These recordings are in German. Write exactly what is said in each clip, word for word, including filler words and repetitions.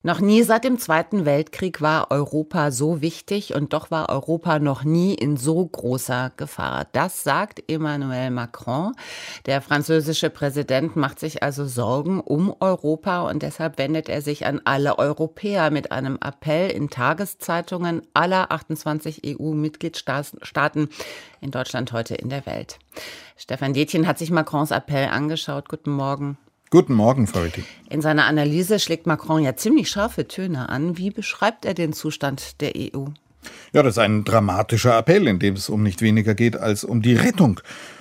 Noch nie seit dem Zweiten Weltkrieg war Europa so wichtig und doch war Europa noch nie in so großer Gefahr. Das sagt Emmanuel Macron. Der französische Präsident macht sich also Sorgen um Europa und deshalb wendet er sich an alle Europäer mit einem Appell in Tageszeitungen aller achtundzwanzig E U-Mitgliedstaaten in Deutschland, heute in der Welt. Stefan Detjen hat sich Macrons Appell angeschaut. Guten Morgen. Guten Morgen, Frau Rüthi. In seiner Analyse schlägt Macron ja ziemlich scharfe Töne an. Wie beschreibt er den Zustand der E U? Ja, das ist ein dramatischer Appell, in dem es um nicht weniger geht als um die Rettung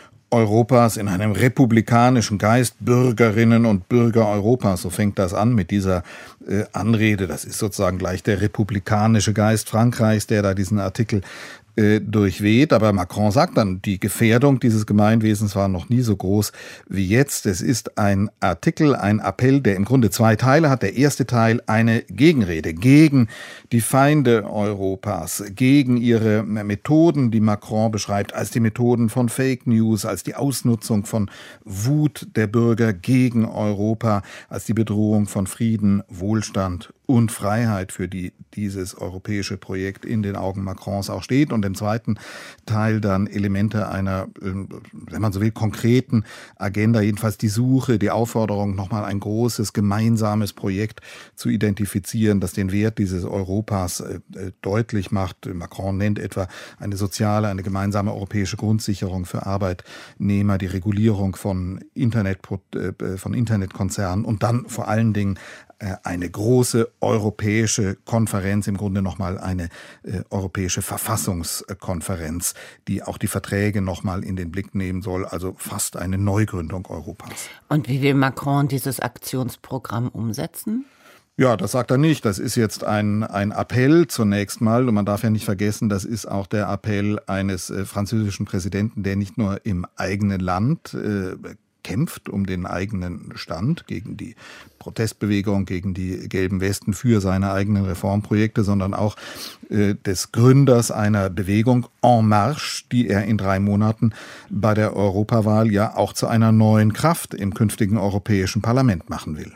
Europas in einem republikanischen Geist, Bürgerinnen und Bürger Europas. So fängt das an mit dieser äh, Anrede. Das ist sozusagen gleich der republikanische Geist Frankreichs, der da diesen Artikel äh, durchweht. Aber Macron sagt dann, die Gefährdung dieses Gemeinwesens war noch nie so groß wie jetzt. Es ist ein Artikel, ein Appell, der im Grunde zwei Teile hat. Der erste Teil eine Gegenrede gegen die Feinde Europas, gegen ihre Methoden, die Macron beschreibt, als die Methoden von Fake News, als die Ausnutzung von Wut der Bürger gegen Europa, als die Bedrohung von Frieden, Wohlstand und Freiheit, für die dieses europäische Projekt in den Augen Macrons auch steht. Und im zweiten Teil dann Elemente einer, wenn man so will, konkreten Agenda, jedenfalls die Suche, die Aufforderung, nochmal ein großes gemeinsames Projekt zu identifizieren, das den Wert dieses Europas deutlich macht. Macron nennt etwa eine soziale, eine gemeinsame europäische Grundsicherung für Arbeitnehmer, die Regulierung von Internet, von Internetkonzernen und dann vor allen Dingen eine große europäische Konferenz, im Grunde nochmal eine äh, europäische Verfassungskonferenz, die auch die Verträge nochmal in den Blick nehmen soll, also fast eine Neugründung Europas. Und wie will Macron dieses Aktionsprogramm umsetzen? Ja, das sagt er nicht. Das ist jetzt ein, ein Appell zunächst mal. Und man darf ja nicht vergessen, das ist auch der Appell eines äh, französischen Präsidenten, der nicht nur im eigenen Land äh, kämpft um den eigenen Stand gegen die Protestbewegung, gegen die gelben Westen für seine eigenen Reformprojekte, sondern auch äh, des Gründers einer Bewegung En Marche, die er in drei Monaten bei der Europawahl ja auch zu einer neuen Kraft im künftigen Europäischen Parlament machen will.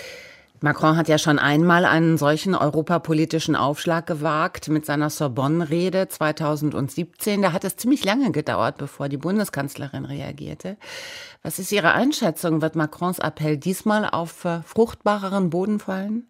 Macron hat ja schon einmal einen solchen europapolitischen Aufschlag gewagt mit seiner Sorbonne-Rede zweitausendsiebzehn. Da hat es ziemlich lange gedauert, bevor die Bundeskanzlerin reagierte. Was ist Ihre Einschätzung? Wird Macrons Appell diesmal auf fruchtbareren Boden fallen?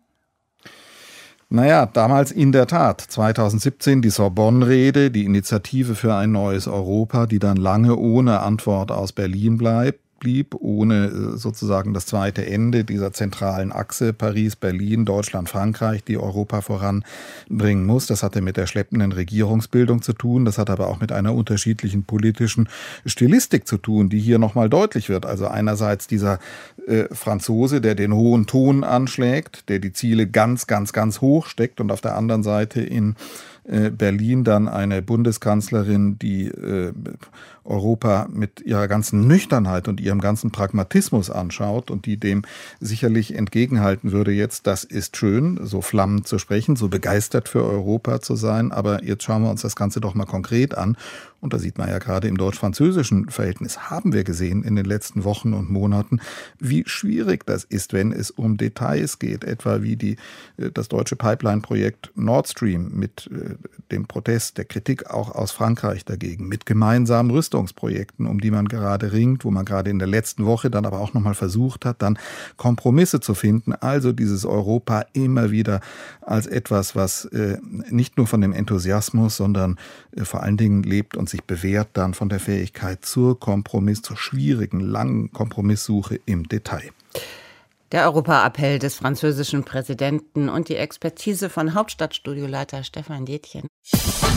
Naja, damals in der Tat, zweitausendsiebzehn die Sorbonne-Rede, die Initiative für ein neues Europa, die dann lange ohne Antwort aus Berlin bleibt. blieb, ohne sozusagen das zweite Ende dieser zentralen Achse Paris, Berlin, Deutschland, Frankreich, die Europa voranbringen muss. Das hatte mit der schleppenden Regierungsbildung zu tun, das hat aber auch mit einer unterschiedlichen politischen Stilistik zu tun, die hier nochmal deutlich wird. Also einerseits dieser äh, Franzose, der den hohen Ton anschlägt, der die Ziele ganz, ganz, ganz hoch steckt, und auf der anderen Seite in äh, Berlin dann eine Bundeskanzlerin, die äh, Europa mit ihrer ganzen Nüchternheit und ihrem ganzen Pragmatismus anschaut und die dem sicherlich entgegenhalten würde jetzt, das ist schön, so flammend zu sprechen, so begeistert für Europa zu sein, aber jetzt schauen wir uns das Ganze doch mal konkret an. Und da sieht man ja gerade im deutsch-französischen Verhältnis, haben wir gesehen in den letzten Wochen und Monaten, wie schwierig das ist, wenn es um Details geht, etwa wie die, das deutsche Pipeline-Projekt Nord Stream mit dem Protest, der Kritik auch aus Frankreich dagegen, mit gemeinsamen Rüstungsprojekten, um die man gerade ringt, wo man gerade in der letzten Woche dann aber auch nochmal versucht hat, dann Kompromisse zu finden. Also dieses Europa immer wieder als etwas, was äh, nicht nur von dem Enthusiasmus, sondern äh, vor allen Dingen lebt und sich bewährt dann von der Fähigkeit zur Kompromiss, zur schwierigen, langen Kompromisssuche im Detail. Der Europa-Appell des französischen Präsidenten und die Expertise von Hauptstadtstudioleiter Stefan Detjen.